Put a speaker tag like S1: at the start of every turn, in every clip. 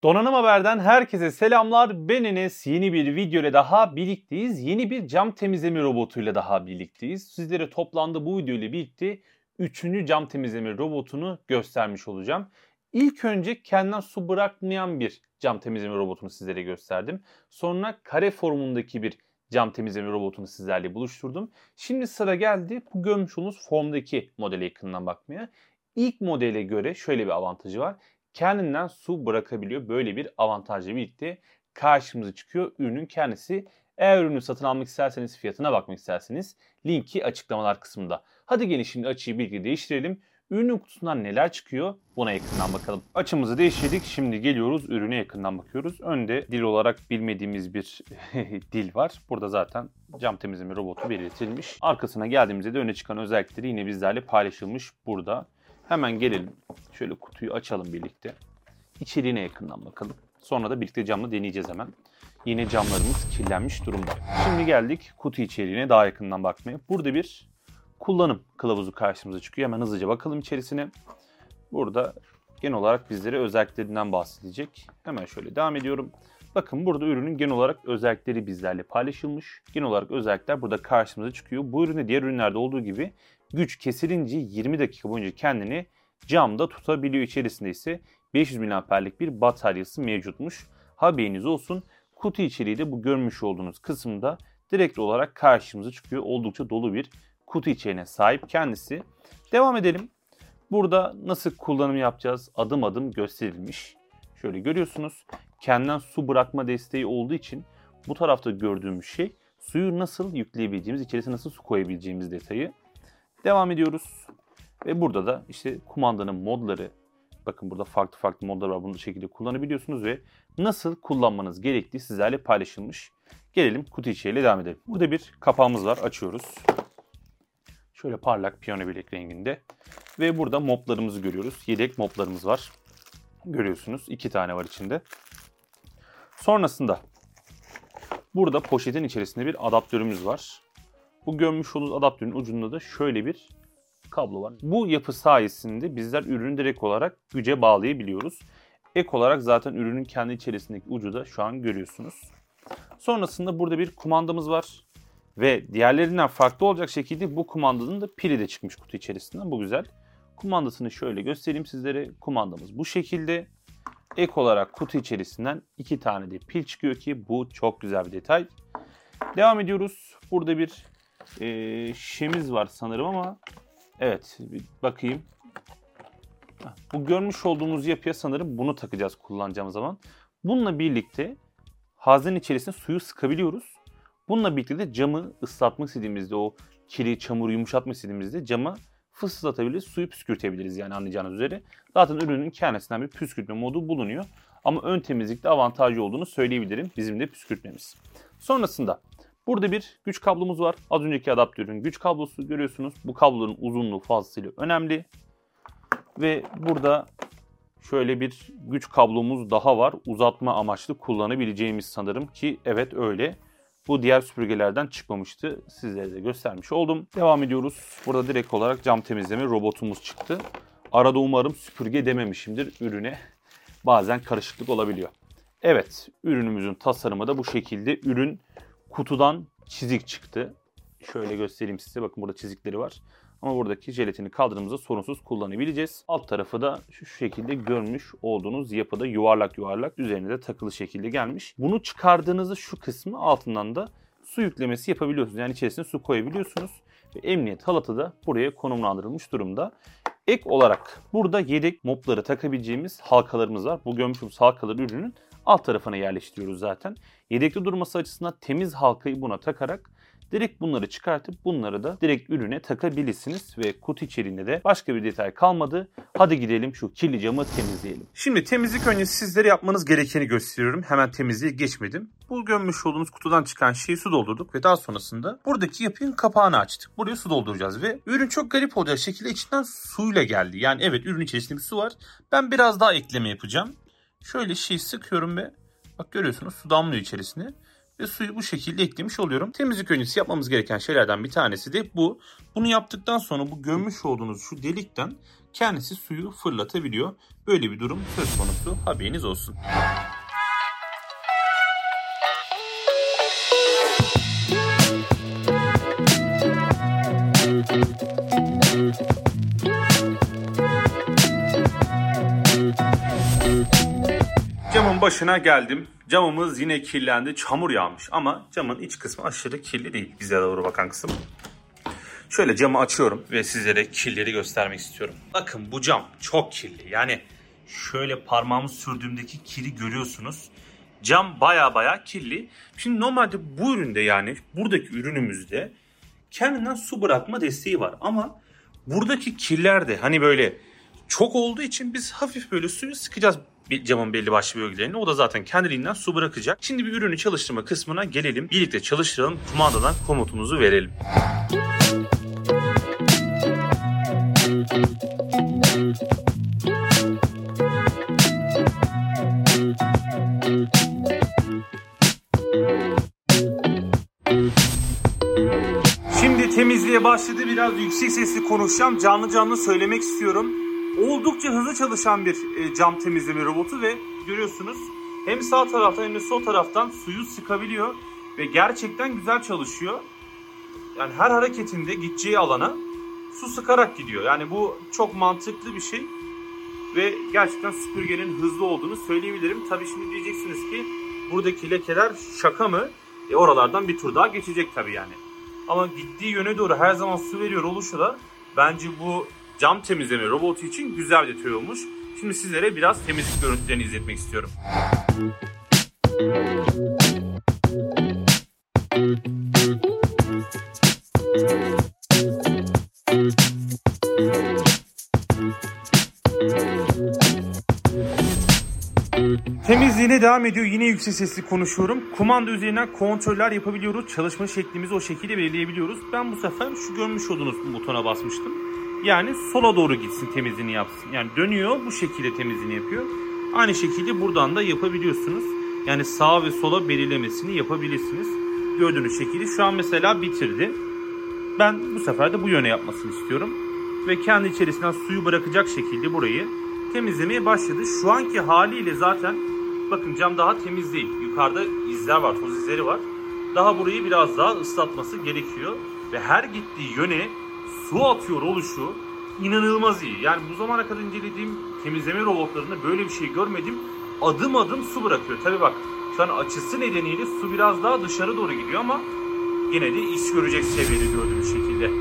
S1: Donanım Haber'den herkese selamlar. Ben Enes. Yeni bir video ile daha birlikteyiz. Yeni bir cam temizleme robotuyla daha birlikteyiz. Sizlere toplamda bu video ile birlikte 3. cam temizleme robotunu göstermiş olacağım. İlk önce kendinden su bırakmayan bir cam temizleme robotunu sizlere gösterdim. Sonra kare formundaki bir cam temizleme robotunu sizlerle buluşturdum. Şimdi sıra geldi bu görmüş olduğunuz formdaki modele yakından bakmaya. İlk modele göre şöyle bir avantajı var. Kendinden su bırakabiliyor. Böyle bir avantajla birlikte karşımıza çıkıyor ürünün kendisi. Eğer ürünü satın almak isterseniz, fiyatına bakmak isterseniz linki açıklamalar kısmında. Hadi gelin şimdi açıyı birlikte değiştirelim. Ürünün kutusundan neler çıkıyor buna yakından bakalım. Açımızı değiştirdik. Şimdi geliyoruz ürüne yakından bakıyoruz. Önde dil olarak bilmediğimiz bir dil var. Burada zaten cam temizleme robotu belirtilmiş. Arkasına geldiğimizde de öne çıkan özellikleri yine bizlerle paylaşılmış burada. Hemen gelelim. Şöyle kutuyu açalım birlikte. İçeriğine yakından bakalım. Sonra da birlikte camla deneyeceğiz hemen. Yine camlarımız kirlenmiş durumda. Şimdi geldik kutu içeriğine daha yakından bakmaya. Burada bir kullanım kılavuzu karşımıza çıkıyor. Hemen hızlıca bakalım içerisine. Burada genel olarak bizlere özelliklerinden bahsedecek. Hemen şöyle devam ediyorum. Bakın burada ürünün genel olarak özellikleri bizlerle paylaşılmış. Genel olarak özellikler burada karşımıza çıkıyor. Bu üründe diğer ürünlerde olduğu gibi güç kesilince 20 dakika boyunca kendini camda tutabiliyor. İçerisinde ise 500 mAh'lik bir bataryası mevcutmuş. Haberiniz olsun. Kutu içeriği de bu görmüş olduğunuz kısımda direkt olarak karşımıza çıkıyor. Oldukça dolu bir kutu içeriğine sahip kendisi. Devam edelim. Burada nasıl kullanım yapacağız adım adım gösterilmiş. Şöyle görüyorsunuz. Kendinden su bırakma desteği olduğu için bu tarafta gördüğümüz şey suyu nasıl yükleyebileceğimiz, içerisine nasıl su koyabileceğimiz detayı. Devam ediyoruz. Ve burada da işte kumandanın modları, bakın burada farklı modlar var. Bunu bu şekilde kullanabiliyorsunuz ve nasıl kullanmanız gerektiği sizlerle paylaşılmış. Gelelim kutu içeriğiyle devam edelim. Burada bir kapağımız var. Açıyoruz. Şöyle parlak piyano bilek renginde. Ve burada moplarımızı görüyoruz. Yedek moplarımız var. Görüyorsunuz. 2 tane var içinde. Sonrasında burada poşetin içerisinde bir adaptörümüz var. Bu görmüş olduğunuz adaptörün ucunda da şöyle bir kablo var. Bu yapı sayesinde bizler ürünü direkt olarak güce bağlayabiliyoruz. Ek olarak zaten ürünün kendi içerisindeki ucu da şu an görüyorsunuz. Sonrasında burada bir kumandamız var. Ve diğerlerinden farklı olacak şekilde bu kumandanın da pili de çıkmış kutu içerisinden. Bu güzel. Kumandasını şöyle göstereyim sizlere. Kumandamız bu şekilde. Ek olarak kutu içerisinden 2 tane de pil çıkıyor ki bu çok güzel bir detay. Devam ediyoruz. Burada bir şişemiz var sanırım ama evet bir bakayım. Bu görmüş olduğumuz yapıya sanırım bunu takacağız kullanacağımız zaman. Bununla birlikte haznenin içerisine suyu sıkabiliyoruz. Bununla birlikte de camı ıslatmak istediğimizde, o kiri, çamuru yumuşatmak istediğimizde cama fısıldatabiliriz, suyu püskürtebiliriz yani anlayacağınız üzere. Zaten ürünün kendisinden bir püskürtme modu bulunuyor. Ama ön temizlikte avantajlı olduğunu söyleyebilirim bizim de püskürtmemiz. Sonrasında burada bir güç kablomuz var. Az önceki adaptörün güç kablosu görüyorsunuz. Bu kabloların uzunluğu fazlasıyla önemli. Ve burada şöyle bir güç kablomuz daha var. Uzatma amaçlı kullanabileceğimiz sanırım ki evet öyle. Bu diğer süpürgelerden çıkmamıştı. Sizlere de göstermiş oldum. Devam ediyoruz. Burada direkt olarak cam temizleme robotumuz çıktı. Arada umarım süpürge dememişimdir ürüne. Bazen karışıklık olabiliyor. Evet, ürünümüzün tasarımı da bu şekilde. Ürün kutudan çizik çıktı. Şöyle göstereyim size. Bakın burada çizikleri var. Ama buradaki jelatini kaldırdığımızda sorunsuz kullanabileceğiz. Alt tarafı da şu şekilde görmüş olduğunuz yapıda yuvarlak üzerine de takılı şekilde gelmiş. Bunu çıkardığınızda şu kısmı altından da su yüklemesi yapabiliyorsunuz. Yani içerisine su koyabiliyorsunuz. Ve emniyet halatı da buraya konumlandırılmış durumda. Ek olarak burada yedek mopları takabileceğimiz halkalarımız var. Bu görmüş olduğunuz halkaları ürünün alt tarafına yerleştiriyoruz zaten. Yedekli durması açısından temiz halkayı buna takarak direkt bunları çıkartıp bunları da direkt ürüne takabilirsiniz ve kutu içeriğinde de başka bir detay kalmadı. Hadi gidelim şu kirli camı temizleyelim. Şimdi temizlik öncesi sizlere yapmanız gerekeni gösteriyorum. Hemen temizliğe geçmedim. Bu görmüş olduğunuz kutudan çıkan şeyi su doldurduk ve daha sonrasında buradaki yapının kapağını açtık. Buraya su dolduracağız ve ürün çok garip olacak şekilde içinden suyla geldi. Yani evet ürün içerisinde bir su var. Ben biraz daha ekleme yapacağım. Şöyle şeyi sıkıyorum ve bak görüyorsunuz su damlıyor içerisine. Ve suyu bu şekilde eklemiş oluyorum. Temizlik öncesi yapmamız gereken şeylerden bir tanesi de bu. Bunu yaptıktan sonra bu görmüş olduğunuz şu delikten kendisi suyu fırlatabiliyor. Böyle bir durum söz konusu, haberiniz olsun. Camın başına geldim. Camımız yine kirlendi. Çamur yağmış ama camın iç kısmı aşırı kirli değil. Bize doğru bakan kısım. Şöyle camı açıyorum ve sizlere kirleri göstermek istiyorum. Bakın bu cam çok kirli. Yani şöyle parmağımı sürdüğümdeki kiri görüyorsunuz. Cam baya kirli. Şimdi normalde bu üründe, yani buradaki ürünümüzde kendinden su bırakma desteği var. Ama buradaki kirler de hani böyle çok olduğu için biz hafif böyle suyu sıkacağız camın belli başlı bölgelerine. O da zaten kendiliğinden su bırakacak. Şimdi bir ürünü çalıştırma kısmına gelelim. Birlikte çalıştıralım. Kumandadan komutumuzu verelim. Şimdi temizliğe başladı. Biraz yüksek sesli konuşacağım. Canlı söylemek istiyorum. Oldukça hızlı çalışan bir cam temizleme robotu ve görüyorsunuz hem sağ taraftan hem de sol taraftan suyu sıkabiliyor ve gerçekten güzel çalışıyor. Yani her hareketinde gideceği alana su sıkarak gidiyor. Yani bu çok mantıklı bir şey ve gerçekten süpürgenin hızlı olduğunu söyleyebilirim. Tabii şimdi diyeceksiniz ki buradaki lekeler şaka mı? Oralardan bir tur daha geçecek tabii yani. Ama gittiği yöne doğru her zaman su veriyor oluşu da bence bu cam temizleme robotu için güzel bir detay olmuş. Şimdi sizlere biraz temizlik görüntülerini izletmek istiyorum. Temizliğine devam ediyor. Yine yüksek sesli konuşuyorum. Kumanda üzerinden kontroller yapabiliyoruz. Çalışma şeklimizi o şekilde belirleyebiliyoruz. Ben bu sefer şu görmüş olduğunuz butona basmıştım. Yani sola doğru gitsin, temizliğini yapsın. Yani dönüyor, bu şekilde temizliğini yapıyor. Aynı şekilde buradan da yapabiliyorsunuz. Yani sağa ve sola belirlemesini yapabilirsiniz. Gördüğünüz şekilde şu an mesela bitirdi. Ben bu sefer de bu yöne yapmasını istiyorum. Ve kendi içerisinden suyu bırakacak şekilde burayı temizlemeye başladı. Şu anki haliyle zaten bakın cam daha temiz değil. Yukarıda izler var, toz izleri var. Daha burayı biraz daha ıslatması gerekiyor. Ve her gittiği yöne su atıyor oluşu inanılmaz iyi. Yani bu zamana kadar incelediğim temizleme robotlarında böyle bir şey görmedim. Adım adım su bırakıyor. Tabi bak şu an açısı nedeniyle su biraz daha dışarı doğru gidiyor ama yine de iş görecek seviyede gördüğümüz şekilde.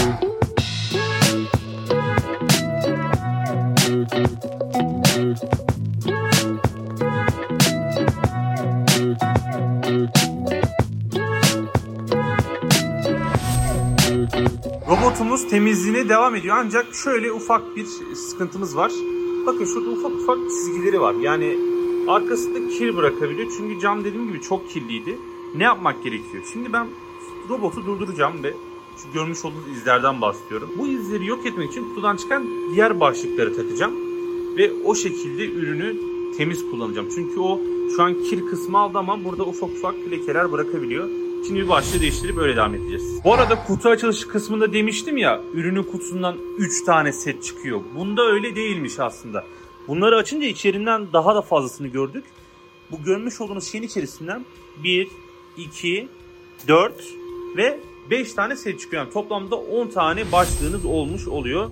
S1: Robotumuz temizliğine devam ediyor ancak şöyle ufak bir sıkıntımız var. Bakın şurada ufak çizgileri var. Yani arkasında kir bırakabiliyor. Çünkü cam dediğim gibi çok kirliydi. Ne yapmak gerekiyor? Şimdi ben robotu durduracağım ve şu görmüş olduğunuz izlerden bahsediyorum. Bu izleri yok etmek için kutudan çıkan diğer başlıkları takacağım. Ve o şekilde ürünü temiz kullanacağım. Çünkü o şu an kir kısmı aldı ama burada ufak lekeler bırakabiliyor. Şimdi bir başlığı değiştirip öyle devam edeceğiz. Bu arada kutu açılışı kısmında demiştim ya, ürünün kutusundan 3 tane set çıkıyor. Bunda öyle değilmiş aslında. Bunları açınca içeriğinden daha da fazlasını gördük. Bu görmüş olduğunuz şeyin içerisinden 1, 2, 4 ve 5 tane set çıkıyor. Yani toplamda 10 tane başlığınız olmuş oluyor.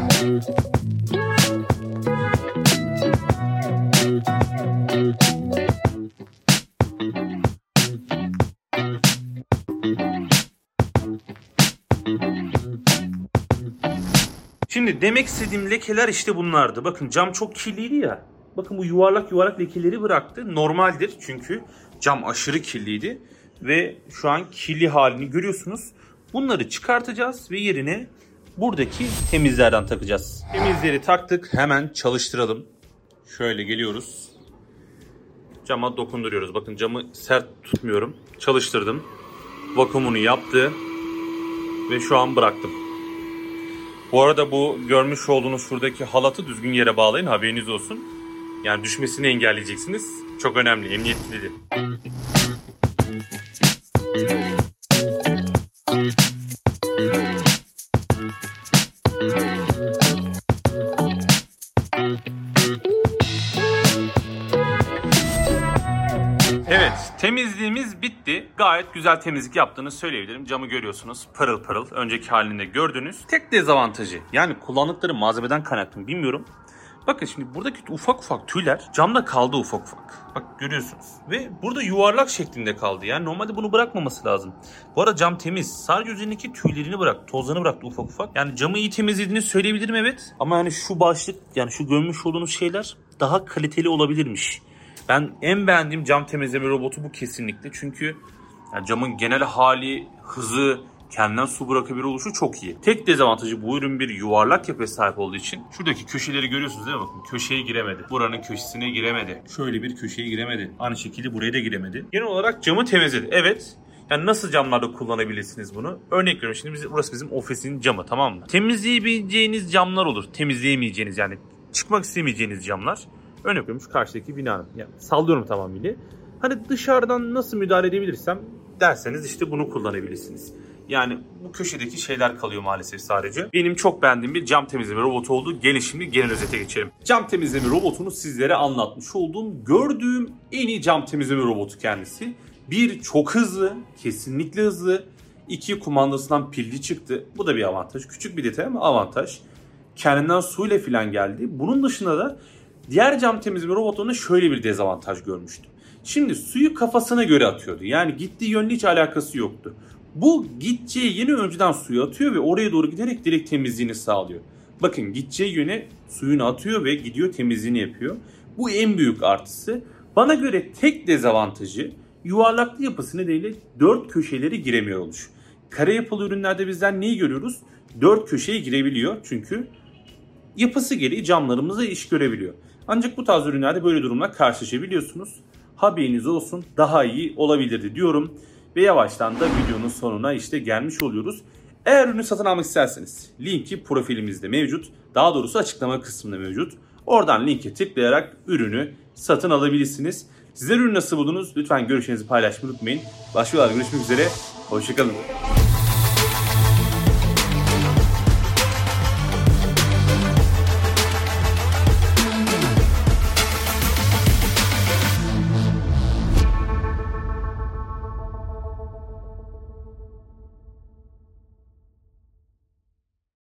S1: Şimdi demek istediğim lekeler işte bunlardı. Bakın cam çok kirliydi ya. Bakın bu yuvarlak lekeleri bıraktı. Normaldir çünkü cam aşırı kirliydi. Ve şu an kirli halini görüyorsunuz. Bunları çıkartacağız ve yerine buradaki temizlerden takacağız. Temizleri taktık. Hemen çalıştıralım. Şöyle geliyoruz. Cama dokunduruyoruz. Bakın camı sert tutmuyorum. Çalıştırdım. Vakumunu yaptı. Ve şu an bıraktım. Bu arada bu görmüş olduğunuz şuradaki halatı düzgün yere bağlayın, haberiniz olsun. Yani düşmesini engelleyeceksiniz. Çok önemli, emniyetlidir. Evet, temizliğimiz bitti. Gayet güzel temizlik yaptığını söyleyebilirim. Camı görüyorsunuz, pırıl pırıl. Önceki halinde gördünüz. Tek dezavantajı, yani kullandıkları malzemeden kaynaklı mı bilmiyorum. Bakın şimdi buradaki ufak ufak tüyler camda kaldı ufak ufak. Bak görüyorsunuz. Ve burada yuvarlak şeklinde kaldı. Yani normalde bunu bırakmaması lazım. Bu arada cam temiz. Sadece üzerindeki tüylerini bıraktı. Tozlarını bıraktı ufak ufak. Yani camı iyi temizlediğini söyleyebilirim, evet. Ama yani şu başlık, yani şu görmüş olduğunuz şeyler daha kaliteli olabilirmiş. Ben en beğendiğim cam temizleme robotu bu kesinlikle. Çünkü yani camın genel hali, hızı, kendinden su bırakabilir oluşu çok iyi. Tek dezavantajı, bu ürün bir yuvarlak yapıya sahip olduğu için şuradaki köşeleri görüyorsunuz değil mi? Bakın köşeye giremedi. Buranın köşesine giremedi. Şöyle bir köşeye giremedi. Aynı şekilde buraya da giremedi. Genel olarak camı temizledi. Evet. Yani nasıl camlarda kullanabilirsiniz bunu? Örnek veriyorum, şimdi burası bizim ofisin camı, tamam mı? Temizleyebileceğiniz camlar olur. Temizleyemeyeceğiniz, yani çıkmak istemeyeceğiniz camlar. Örnek veriyorum, şu karşıdaki binanın. Yani sallıyorum tamamıyla. Hani dışarıdan nasıl müdahale edebilirsem derseniz işte bunu kullanabilirsiniz. Yani bu köşedeki şeyler kalıyor maalesef sadece. Benim çok beğendiğim bir cam temizleme robotu oldu. Gelin şimdi genel özete geçelim. Cam temizleme robotunu sizlere anlatmış olduğum, gördüğüm en iyi cam temizleme robotu kendisi. Bir, çok hızlı, kesinlikle hızlı. İki, kumandasından pilli çıktı. Bu da bir avantaj. Küçük bir detay ama avantaj. Kendinden suyla falan geldi. Bunun dışında da diğer cam temizleme robotlarında şöyle bir dezavantaj görmüştüm. Şimdi suyu kafasına göre atıyordu. Yani gittiği yönle hiç alakası yoktu. Bu gideceği yöne önceden suyu atıyor ve oraya doğru giderek direkt temizliğini sağlıyor. Bakın gideceği yöne suyunu atıyor ve gidiyor temizliğini yapıyor. Bu en büyük artısı. Bana göre tek dezavantajı yuvarlaklı yapısı nedeniyle dört köşeleri giremiyor oluş. Kare yapılı ürünlerde bizden neyi görüyoruz? Dört köşeye girebiliyor çünkü yapısı gereği camlarımıza iş görebiliyor. Ancak bu tarz ürünlerde böyle durumla karşılaşabiliyorsunuz. Haberiniz olsun, daha iyi olabilirdi diyorum. Ve yavaştan da videonun sonuna işte gelmiş oluyoruz. Eğer ürünü satın almak isterseniz linki profilimizde mevcut. Daha doğrusu açıklama kısmında mevcut. Oradan linke tıklayarak ürünü satın alabilirsiniz. Sizler ürünü nasıl buldunuz? Lütfen görüşlerinizi paylaşmayı unutmayın. Başka videolarda görüşmek üzere. Hoşçakalın.